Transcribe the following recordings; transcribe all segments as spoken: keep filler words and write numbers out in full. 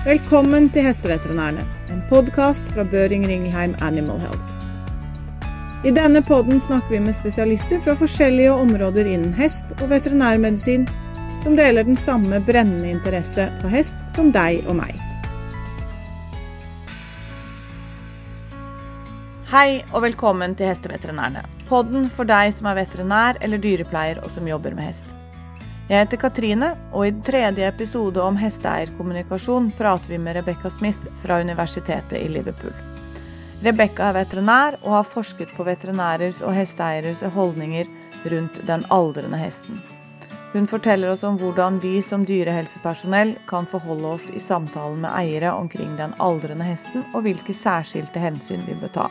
Velkommen til Hesteveterinærene, en podcast fra Boehringer Ingelheim Animal Health. I denne podden snakker vi med spesialister fra forskjellige områder innen hest og veterinærmedisin, som deler den samme brennende interesse for hest som deg og meg. Hei og velkommen til Hesteveterinærene, podden for deg som er veterinær eller dyrepleier og som jobber med hest. Jeg heter Katrine, og i den tredje episode om hesteeierkommunikasjon prater vi med Rebecca Smith fra Universitetet i Liverpool. Rebecca er veterinær og har forsket på veterinærers og hesteeieres holdninger rundt den aldrende hesten. Hun forteller oss om hvordan vi som dyrehelsepersonell kan forholde oss i samtalen med eiere omkring den aldrende hesten og hvilke særskilte hensyn vi bør ta.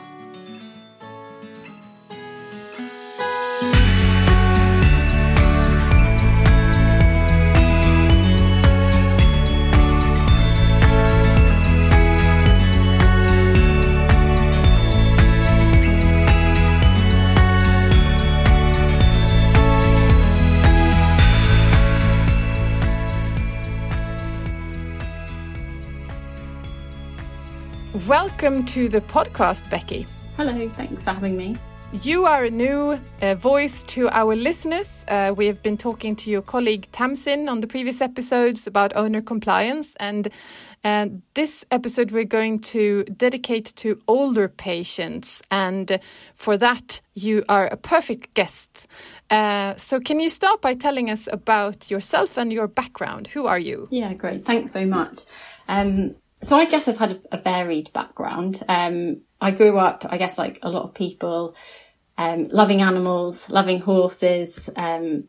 Welcome to the podcast, Becky. Hello, thanks for having me. You are a new uh, voice to our listeners. Uh, we have been talking to your colleague Tamsin on the previous episodes about owner compliance, and uh, this episode we're going to dedicate to older patients, and uh, for that you are a perfect guest. Uh, so can you start by telling us about yourself and your background? Who are you? Yeah, great. Thanks so much. Um, So I guess I've had a, a varied background. Um, I grew up, I guess like a lot of people, um, loving animals, loving horses, um,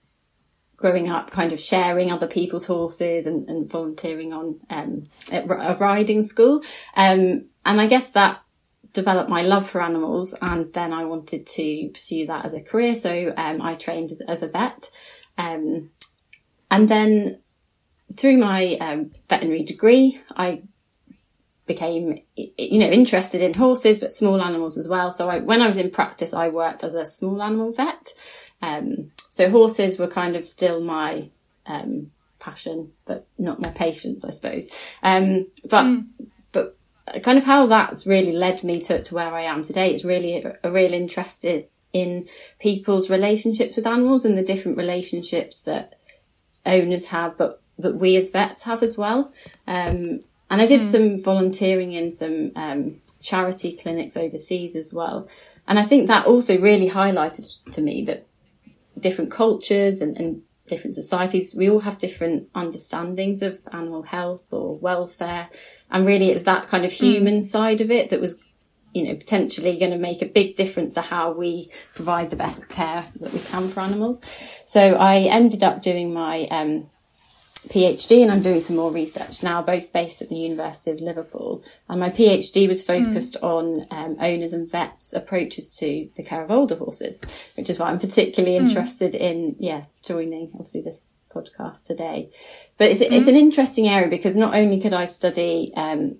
growing up kind of sharing other people's horses and, and volunteering on, um, at a riding school. Um, and I guess that developed my love for animals, and then I wanted to pursue that as a career. So, um, I trained as, as a vet. Um, and then through my um, veterinary degree, I became, you know, interested in horses, but small animals as well. So I, when I was in practice, I worked as a small animal vet. Um, so horses were kind of still my um, passion, but not my patients, I suppose. Um, but mm. but kind of how that's really led me to, to where I am today is really a, a real interest in people's relationships with animals and the different relationships that owners have, but that we as vets have as well. Um, and I did mm. some volunteering in some um, charity clinics overseas as well. And I think that also really highlighted to me that different cultures and, and different societies, we all have different understandings of animal health or welfare. And really it was that kind of human mm. side of it that was, you know, potentially going to make a big difference to how we provide the best care that we can for animals. So I ended up doing my um PhD, and I'm doing some more research now, both based at the University of Liverpool. And my PhD was focused mm. on um, owners and vets' approaches to the care of older horses, which is why I'm particularly mm. interested in, yeah, joining obviously this podcast today. But it's, mm. it's an interesting area because not only could I study, um,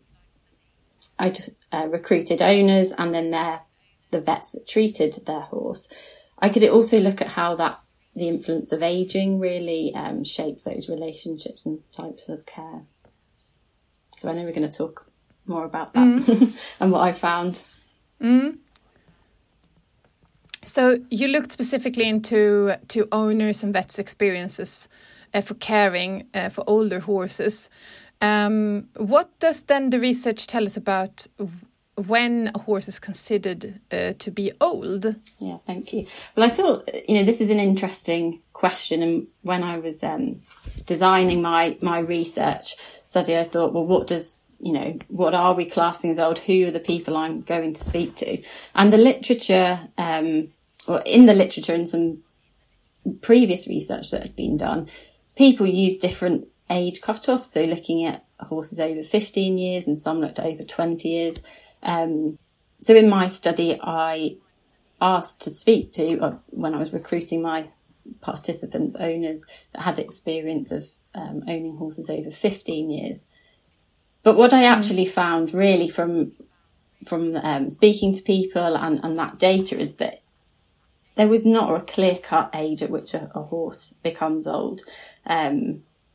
I uh, recruited owners and then their the vets that treated their horse. I could also look at how that the influence of aging really um, shape those relationships and types of care. So I know we're going to talk more about that mm. and what I found. Mm. So you looked specifically into to owners and vets' experiences uh, for caring uh, for older horses. Um, what does then the research tell us about when a horse is considered uh, to be old? Yeah, thank you. Well, I thought, you know, this is an interesting question. And when I was um, designing my, my research study, I thought, well, what does, you know, what are we classing as old? Who are the people I'm going to speak to? And the literature, um, or in the literature and some previous research that had been done, people use different age cut-offs. So looking at horses over fifteen years and some looked at over twenty years. Um, so in my study, I asked to speak to, uh, when I was recruiting my participants, owners that had experience of um, owning horses over fifteen years. But what I actually mm. found really from from um, speaking to people and, and that data is that there was not a clear-cut age at which a, a horse becomes old. Um,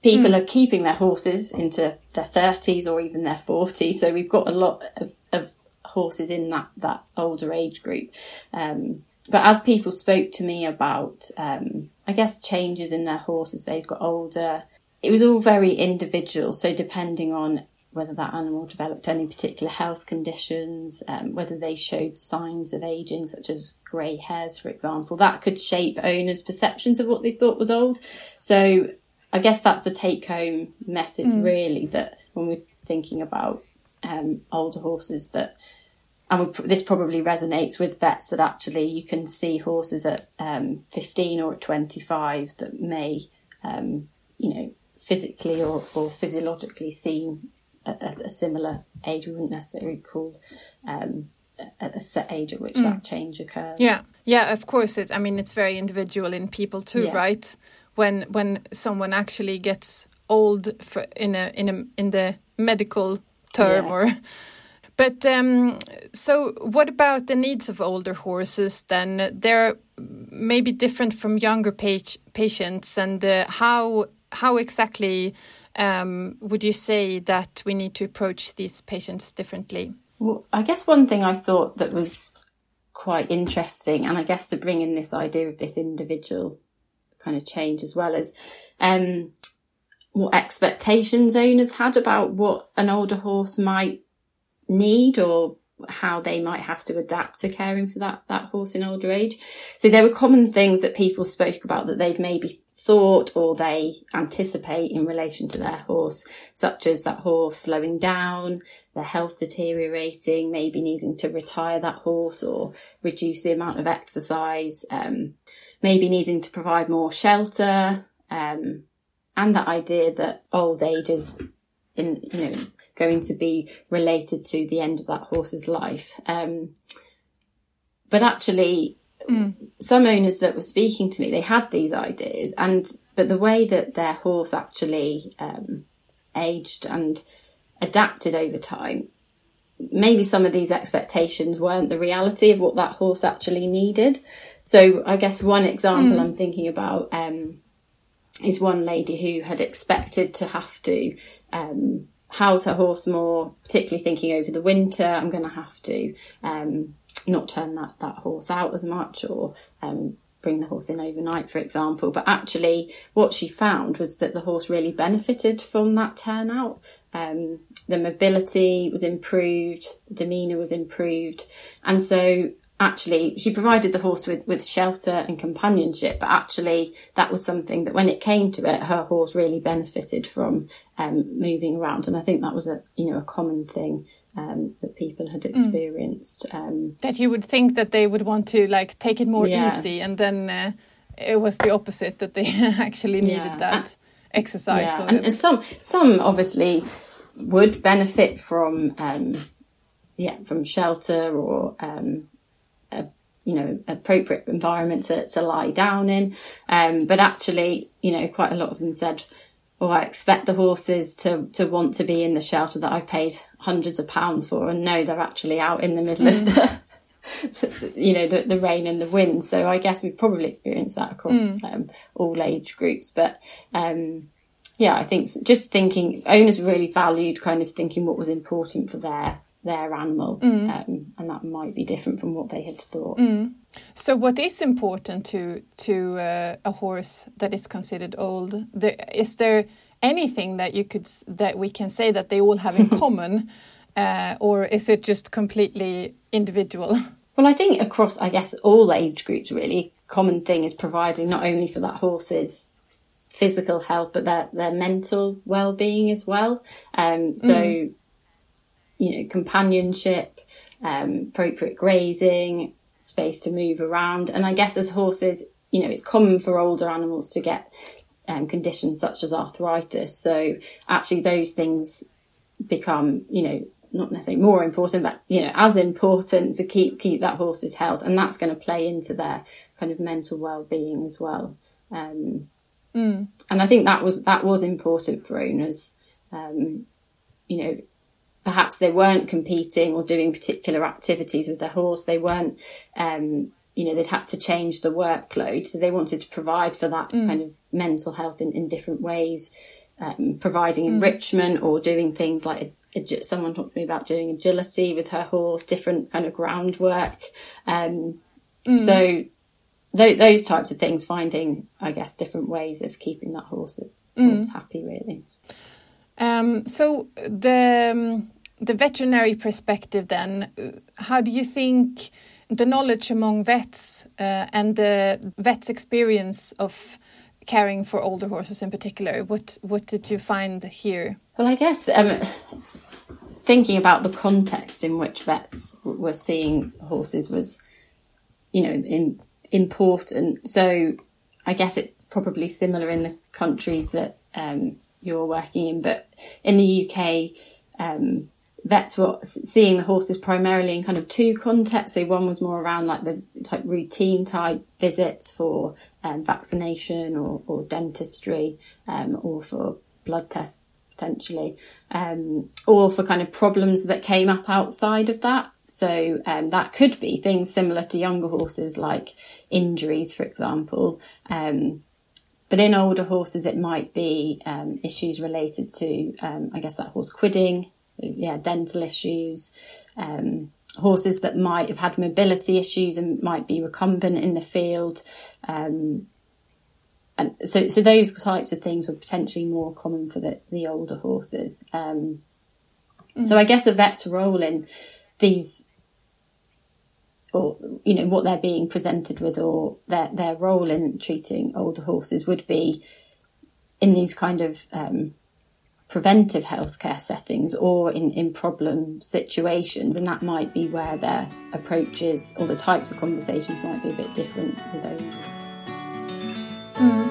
people Mm. are keeping their horses into their thirties or even their forties. So we've got a lot of, of horses in that, that older age group. Um, but as people spoke to me about, um, I guess, changes in their horse as they've got older, it was all very individual. So depending on whether that animal developed any particular health conditions, um, whether they showed signs of ageing, such as grey hairs, for example, that could shape owners' perceptions of what they thought was old. So I guess that's the take-home message, mm. really, that when we're thinking about um, older horses, that, and we, this probably resonates with vets, that actually you can see horses at um, fifteen or at twenty-five that may, um, you know, physically or, or physiologically seem at a, a similar age. We wouldn't necessarily call um, a, a set age at which mm. that change occurs. Yeah, yeah, of course. It's, I mean, it's very individual in people too, yeah. right? When when someone actually gets old for in a in a in the medical term, yeah. or. But um, so, what about the needs of older horses? Then they're maybe different from younger pa- patients, and uh, how how exactly um, would you say that we need to approach these patients differently? Well, I guess one thing I thought that was quite interesting, and I guess to bring in this idea of this individual kind of change as well, as um, what expectations owners had about what an older horse might need, or how they might have to adapt to caring for that that horse in older age. So there were common things that people spoke about that they'd maybe thought or they anticipate in relation to their horse, such as that horse slowing down, their health deteriorating, maybe needing to retire that horse or reduce the amount of exercise, um, maybe needing to provide more shelter, um, and that idea that old age is in, you know, going to be related to the end of that horse's life. Um, but actually, mm. some owners that were speaking to me, they had these ideas, and but the way that their horse actually um, aged and adapted over time, maybe some of these expectations weren't the reality of what that horse actually needed. So I guess one example mm. I'm thinking about um, is one lady who had expected to have to um, house her horse more, particularly thinking over the winter, I'm going to have to um, not turn that, that horse out as much, or um, bring the horse in overnight, for example. But actually what she found was that the horse really benefited from that turnout. Um, the mobility was improved, demeanour was improved. And so actually she provided the horse with, with shelter and companionship, but actually that was something that when it came to it, her horse really benefited from um, moving around. And I think that was a, you know, a common thing um, that people had experienced. Mm. Um, that you would think that they would want to like take it more yeah. easy, and then uh, it was the opposite, that they actually needed yeah. that and, exercise. Yeah. Or and, and some, some obviously would benefit from, um, yeah, from shelter or, um, a, you know, appropriate environment to, to lie down in. Um, but actually, you know, quite a lot of them said, oh, I expect the horses to, to want to be in the shelter that I've paid hundreds of pounds for. And no, they're actually out in the middle mm. of the, you know, the, the rain and the wind. So I guess we've probably experienced that across mm. um, all age groups. But, um, yeah, I think just thinking, owners really valued kind of thinking what was important for their their animal, mm. um, and that might be different from what they had thought. Mm. So what is important to to uh, a horse that is considered old? There, is there anything that you could that we can say that they all have in common, uh, or is it just completely individual? Well, I think across, I guess, all age groups, really, common thing is providing not only for that horse's physical health, but their, their mental well-being as well. Um, so, mm. you know, companionship, um, appropriate grazing, space to move around. And I guess as horses, you know, it's common for older animals to get um, conditions such as arthritis. So actually those things become, you know, not necessarily more important, but, you know, as important to keep, keep that horse's health. And that's going to play into their kind of mental well-being as well. Um, Mm. And I think that was that was important for owners. Um, you know, perhaps they weren't competing or doing particular activities with their horse. They weren't, um, you know, they'd had to change the workload. So they wanted to provide for that mm. kind of mental health in, in different ways. um, providing mm. enrichment or doing things like, someone talked to me about doing agility with her horse, different kind of groundwork. Um, mm. So th- those types of things, finding, I guess, different ways of keeping that horse, mm. horse happy, really. Um, so the um, the veterinary perspective then, how do you think the knowledge among vets uh, and the vets' experience of caring for older horses in particular, what what did you find here? Well, I guess um, thinking about the context in which vets were seeing horses was, you know, in, important. So I guess it's probably similar in the countries that um, you're working in, but in the U K, um, vets were seeing the horses primarily in kind of two contexts. So one was more around like the type routine type visits for um, vaccination or, or dentistry, um, or for blood tests potentially, um, or for kind of problems that came up outside of that. So um, that could be things similar to younger horses, like injuries, for example. Um, but in older horses, it might be um, issues related to, um, I guess, that horse quidding. So, yeah, dental issues, um, horses that might have had mobility issues and might be recumbent in the field. Um, and so, so those types of things were potentially more common for the, the older horses. Um, mm. So I guess a vet's role in these, or, you know, what they're being presented with, or their, their role in treating older horses would be in these kind of, um, preventive healthcare settings or in, in problem situations, and that might be where their approaches or the types of conversations might be a bit different with owners. Mm.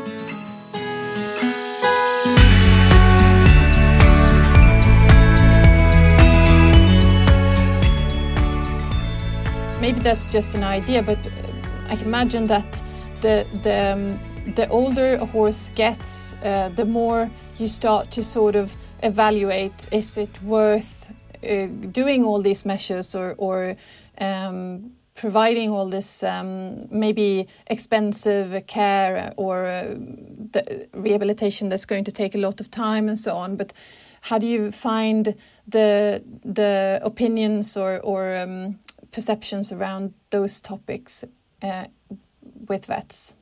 Maybe that's just an idea, but I can imagine that the the um, the older a horse gets, uh, the more you start to sort of evaluate, is it worth uh, doing all these measures or, or um, providing all this um, maybe expensive care or uh, the rehabilitation that's going to take a lot of time and so on. But how do you find the the opinions or, or um, perceptions around those topics uh, with vets?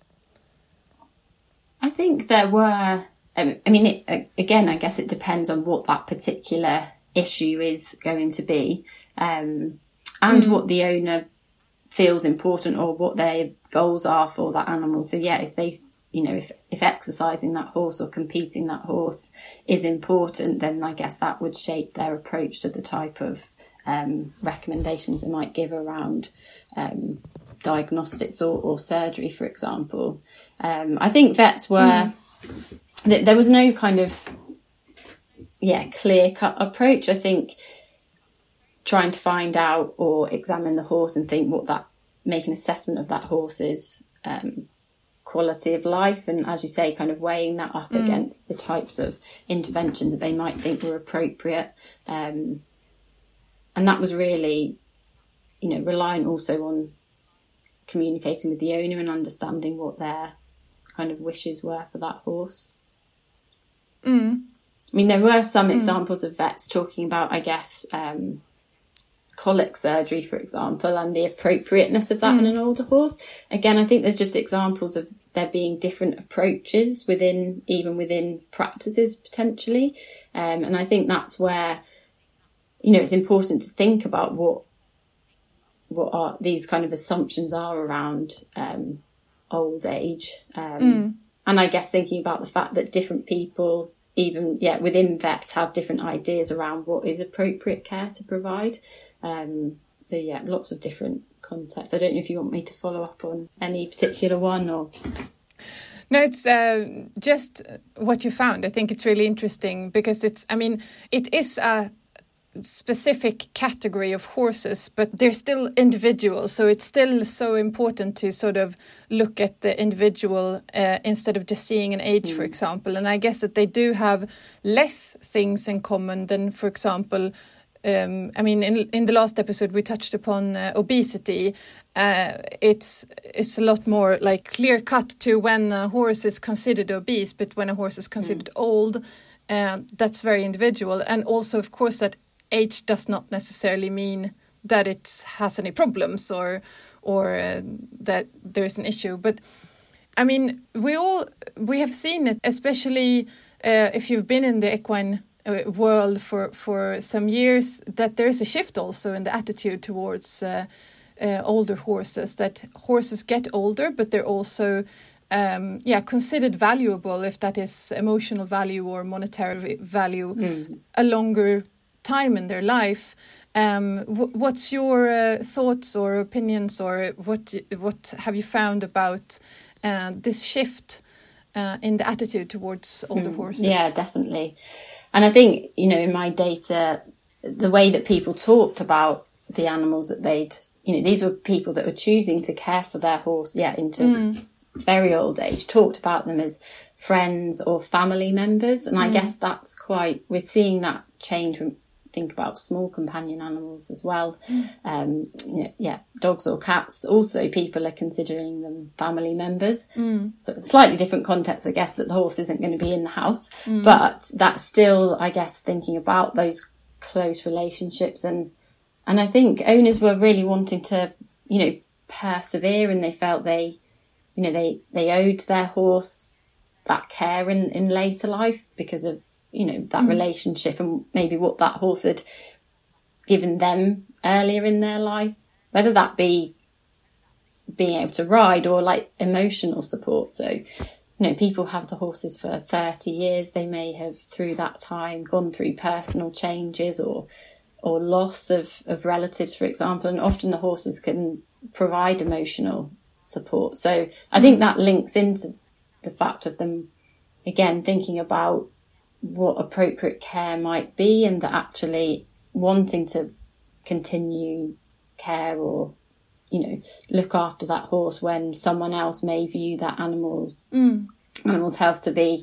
I think there were, um, I mean, it, again, I guess it depends on what that particular issue is going to be, um, and mm. what the owner feels important or what their goals are for that animal. So yeah, if they, you know, if, if exercising that horse or competing that horse is important, then I guess that would shape their approach to the type of um, recommendations they might give around um diagnostics or, or surgery, for example. Um, I think vets were, mm. th- there was no kind of, yeah, clear-cut approach. I think trying to find out or examine the horse and think what that, make an assessment of that horse's um, quality of life, and as you say, kind of weighing that up mm. against the types of interventions that they might think were appropriate. Um, and that was really, you know, reliant also on communicating with the owner and understanding what their kind of wishes were for that horse. Mm. I mean, there were some mm. examples of vets talking about, I guess, um, colic surgery, for example, and the appropriateness of that mm. in an older horse. Again, I think there's just examples of there being different approaches within, even within practices potentially. Um, and I think that's where, you know, it's important to think about what what are these kind of assumptions are around um, old age. Um, mm. And I guess thinking about the fact that different people, even, yeah, within vets have different ideas around what is appropriate care to provide. Um, so, yeah, lots of different contexts. I don't know if you want me to follow up on any particular one or... No, it's uh, just what you found. I think it's really interesting because it's, I mean, it is a specific category of horses, but they're still individuals, so it's still so important to sort of look at the individual uh, instead of just seeing an age, mm. for example. And I guess that they do have less things in common than, for example, um, I mean, in in the last episode we touched upon uh, obesity. Uh, it's it's a lot more like clear cut to when a horse is considered obese, but when a horse is considered mm. old, uh, that's very individual. And also, of course, that age does not necessarily mean that it has any problems or or uh, that there is an issue. But I mean, we all we have seen it, especially uh, if you've been in the equine uh, world for for some years, that there is a shift also in the attitude towards uh, uh, older horses. That horses get older, but they're also um, yeah considered valuable, if that is emotional value or monetary value, mm. a longer time in their life. Um, w- what's your uh, thoughts or opinions, or what what have you found about uh, this shift uh, in the attitude towards older mm, horses? Yeah, definitely. And I think, you know, in my data, the way that people talked about the animals that they'd, you know, these were people that were choosing to care for their horse, yeah, into mm. very old age, talked about them as friends or family members. And mm. I guess that's quite, we're seeing that change when think about small companion animals as well. Mm. Um, you know, yeah, dogs or cats. Also, people are considering them family members. Mm. So it's a slightly different context, I guess, that the horse isn't going to be in the house. Mm. But that's still, I guess, thinking about those close relationships. And and I think owners were really wanting to, you know, persevere, and they felt they, you know, they, they owed their horse that care in, in later life because of, you know, that mm. relationship and maybe what that horse had given them earlier in their life, whether that be being able to ride or like emotional support. So, you know, people have the horses for thirty years. They may have through that time gone through personal changes or or loss of, of relatives, for example. And often the horses can provide emotional support. So I think that links into the fact of them, again, thinking about what appropriate care might be, and that actually wanting to continue care or, you know, look after that horse when someone else may view that animal mm. animal's health to be,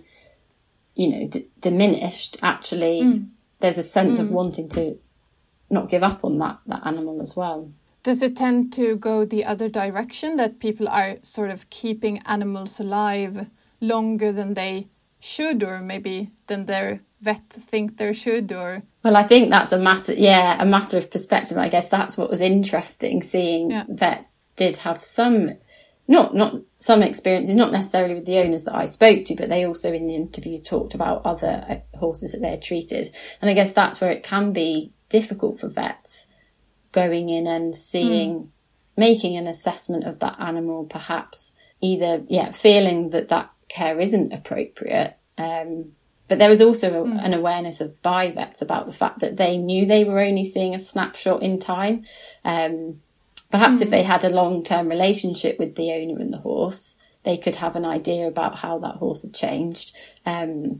you know, d- diminished. Actually, mm. there's a sense mm. of wanting to not give up on that that animal as well. Does it tend to go the other direction, that people are sort of keeping animals alive longer than they should, or maybe than their vet think they should? Or well, I think that's a matter, yeah, a matter of perspective. I guess that's what was interesting, seeing yeah. vets did have some, not not some experiences, not necessarily with the owners that I spoke to, but they also in the interview talked about other horses that they had treated. And I guess that's where it can be difficult for vets going in and seeing, mm. making an assessment of that animal, perhaps either, yeah, feeling that that care isn't appropriate. Um, but there was also a, mm. an awareness of by vets about the fact that they knew they were only seeing a snapshot in time. Um, perhaps mm. if they had a long-term relationship with the owner and the horse, they could have an idea about how that horse had changed. Um,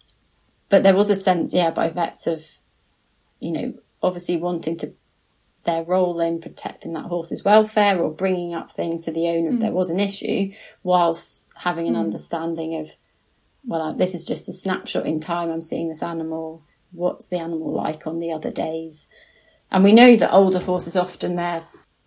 but there was a sense, yeah, by vets of, you know, obviously wanting to, their role in protecting that horse's welfare or bringing up things to the owner mm. if there was an issue, whilst having an mm. understanding of, well, this is just a snapshot in time. I'm seeing this animal. What's the animal like on the other days? And we know that older horses often, their,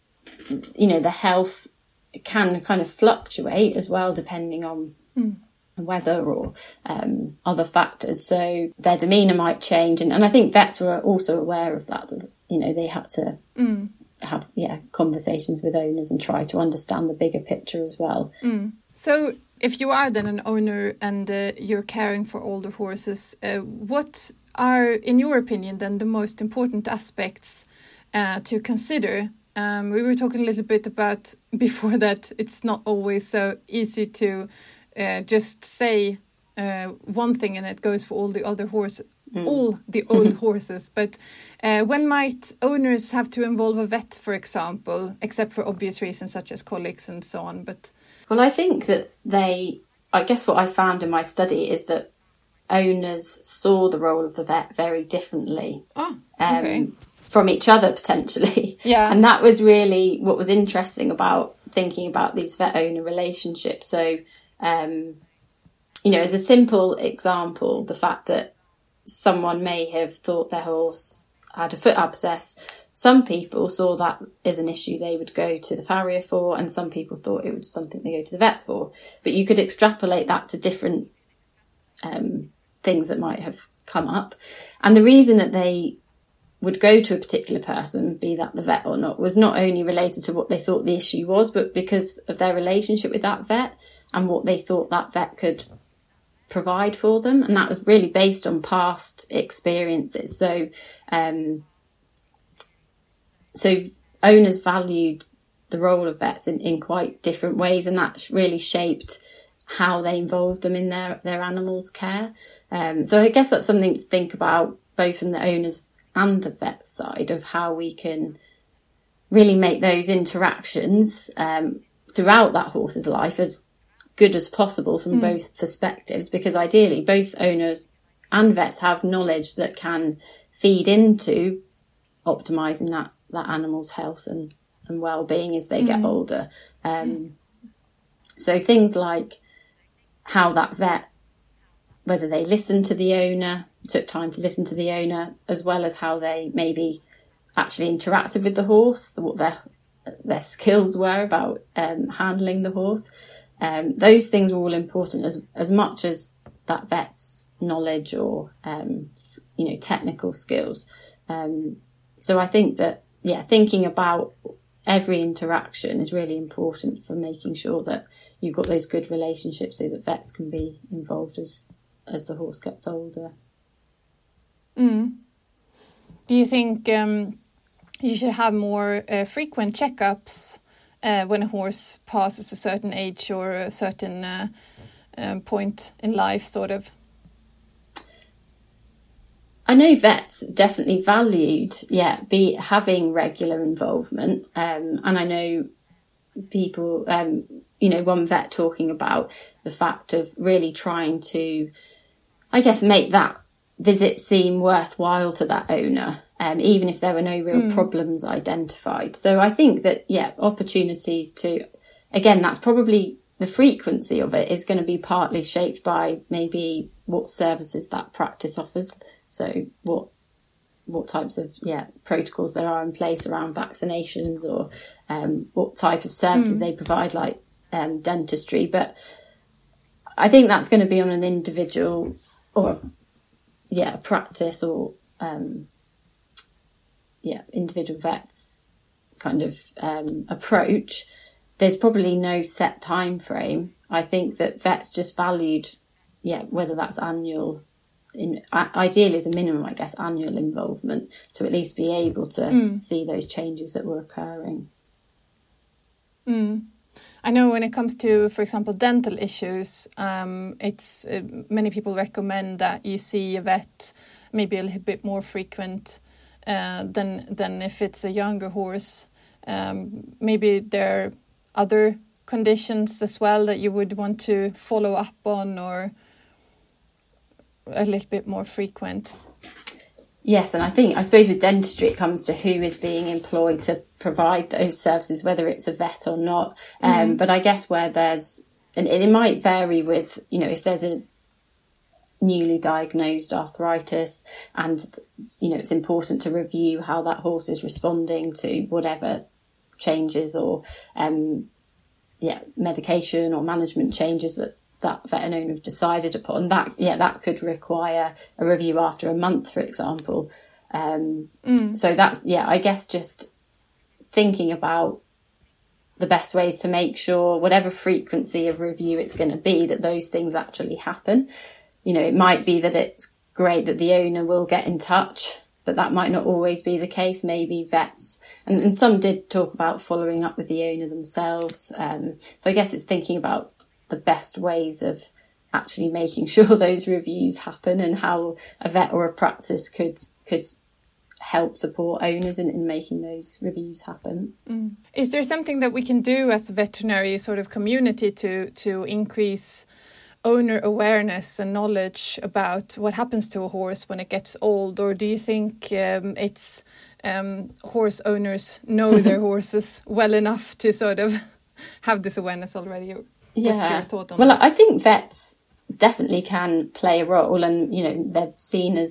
you know, the health can kind of fluctuate as well, depending on mm. weather or um, other factors. So their demeanour might change. And, and I think vets were also aware of that, that you know, they had to mm. have, yeah, conversations with owners and try to understand the bigger picture as well. Mm. So if you are then an owner and uh, you're caring for older horses, uh, what are, in your opinion, then the most important aspects uh, to consider? Um, we were talking a little bit about before that it's not always so easy to uh, just say uh, one thing and it goes for all the other horses. Mm. all the old horses, but uh, when might owners have to involve a vet, for example, except for obvious reasons such as colics and so on? But well, I think that they, I guess what I found in my study is that owners saw the role of the vet very differently oh, okay. um, from each other potentially. Yeah. And that was really what was interesting about thinking about these vet owner relationships. So, um, you know, as a simple example, the fact that someone may have thought their horse had a foot abscess. Some people saw that as an issue they would go to the farrier for, and some people thought it was something they go to the vet for. But you could extrapolate that to different um, things that might have come up. And the reason that they would go to a particular person, be that the vet or not, was not only related to what they thought the issue was, but because of their relationship with that vet and what they thought that vet could provide for them. And that was really based on past experiences. So, um, so owners valued the role of vets in, in quite different ways, and that really shaped how they involved them in their, their animals' care. Um, so I guess that's something to think about, both from the owners and the vet side, of how we can really make those interactions um, throughout that horse's life as good as possible from mm. both perspectives, because ideally both owners and vets have knowledge that can feed into optimising that, that animal's health and, and well-being as they mm. get older. Um, so things like how that vet, whether they listen to the owner, took time to listen to the owner, as well as how they maybe actually interacted with the horse, what their their skills were about um, handling the horse. Um, those things were all important as as much as that vet's knowledge or um, you know technical skills. Um, so I think that yeah, thinking about every interaction is really important for making sure that you've got those good relationships, so that vets can be involved as as the horse gets older. Mm. Do you think um, you should have more uh, frequent checkups uh, when a horse passes a certain age or a certain uh, um, point in life, sort of? I know vets definitely valued, yeah, be having regular involvement, um, and I know people, um, you know, one vet talking about the fact of really trying to, I guess, make that visit seem worthwhile to that owner, um, even if there were no real mm. problems identified. So I think that, yeah, opportunities to, again, that's probably the frequency of it is going to be partly shaped by maybe what services that practice offers. So what what types of yeah protocols there are in place around vaccinations, or um, what type of services mm. they provide, like um, dentistry. But I think that's going to be on an individual or yeah practice or um, yeah individual vets kind of um, approach. There's probably no set time frame. I think that vets just valued, yeah, whether that's annual, in, ideally as a minimum, I guess, annual involvement to at least be able to mm. see those changes that were occurring. Mm. I know when it comes to, for example, dental issues, um, it's uh, many people recommend that you see a vet maybe a little bit more frequent uh, than than if it's a younger horse. Um, maybe there are other conditions as well that you would want to follow up on, or a little bit more frequent. Yes, and I think, I suppose with dentistry, it comes to who is being employed to provide those services, whether it's a vet or not. Um, mm. But I guess where there's, and it might vary with, you know, if there's a newly diagnosed arthritis and, you know, it's important to review how that horse is responding to whatever changes or, um, yeah, medication or management changes that that vet and owner have decided upon, that, yeah, that could require a review after a month, for example. Um, mm. So that's, yeah, I guess just thinking about the best ways to make sure whatever frequency of review it's going to be, that those things actually happen. You know, it might be that it's great that the owner will get in touch, but that might not always be the case. Maybe vets, and, and some did talk about following up with the owner themselves. Um, so I guess it's thinking about the best ways of actually making sure those reviews happen, and how a vet or a practice could could help support owners in, in making those reviews happen. Mm. Is there something that we can do as a veterinary sort of community to to increase owner awareness and knowledge about what happens to a horse when it gets old? Or do you think um, it's um, horse owners know their horses well enough to sort of have this awareness already? Yeah. What's your thought on well, that? I think vets definitely can play a role, and, you know, they're seen as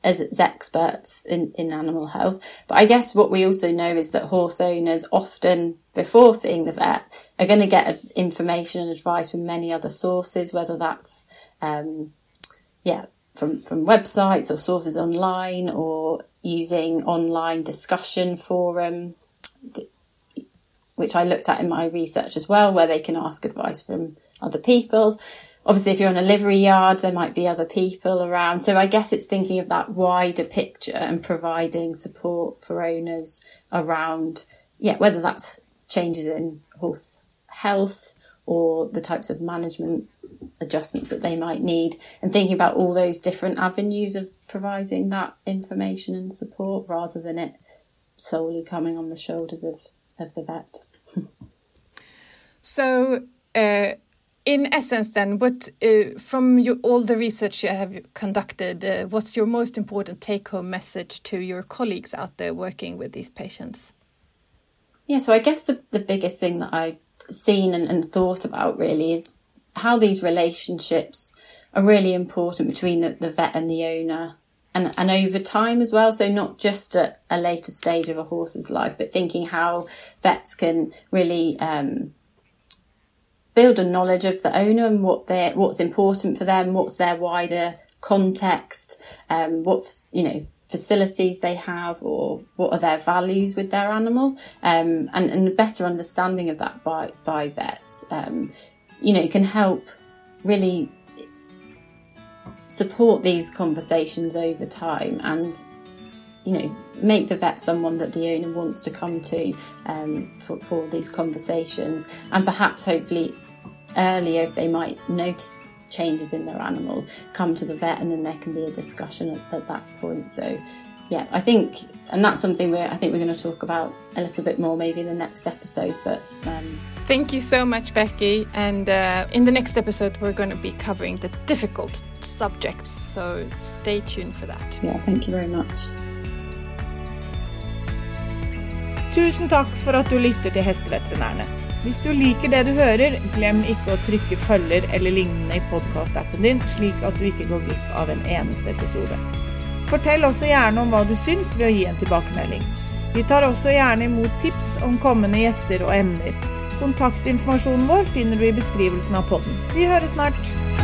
as, as experts in, in animal health. But I guess what we also know is that horse owners often, before seeing the vet, are going to get information and advice from many other sources, whether that's, um, yeah, from, from websites or sources online, or using online discussion forum, which I looked at in my research as well, where they can ask advice from other people. Obviously, if you're in a livery yard, there might be other people around. So I guess it's thinking of that wider picture and providing support for owners around, yeah, whether that's changes in horse health or the types of management adjustments that they might need, and thinking about all those different avenues of providing that information and support rather than it solely coming on the shoulders of, of the vet. So, uh, in essence then, what uh, from your, all the research you have conducted, uh, what's your most important take-home message to your colleagues out there working with these patients? Yeah, so I guess the, the biggest thing that I've seen and, and thought about really is how these relationships are really important between the, the vet and the owner, and, and over time as well. So not just at a later stage of a horse's life, but thinking how vets can really um, build a knowledge of the owner and what they what's important for them, what's their wider context, um, what, you know, facilities they have, or what are their values with their animal, um, and, and a better understanding of that by, by vets, um, you know, can help really support these conversations over time and, you know, make the vet someone that the owner wants to come to um, for, for these conversations, and perhaps hopefully earlier, if they might notice changes in their animal, come to the vet, and then there can be a discussion at, at that point. So yeah, I think, and that's something we're I think we're going to talk about a little bit more maybe in the next episode. But um thank you so much, Becky, and uh, in the next episode we're going to be covering the difficult subjects, so stay tuned for that. Yeah, thank you very much. Tusen takk for at du lytter til Hesteveterinærene. Hvis du liker det du hører, glem ikke å trykke følger eller lignende i podcast-appen din, slik at du ikke går glipp av en eneste episode. Fortell også gjerne om hva du syns ved å gi en tilbakemelding. Vi tar også gjerne imot tips om kommende gjester og emner. Kontaktinformasjonen vår finner du i beskrivelsen av podden. Vi høres snart!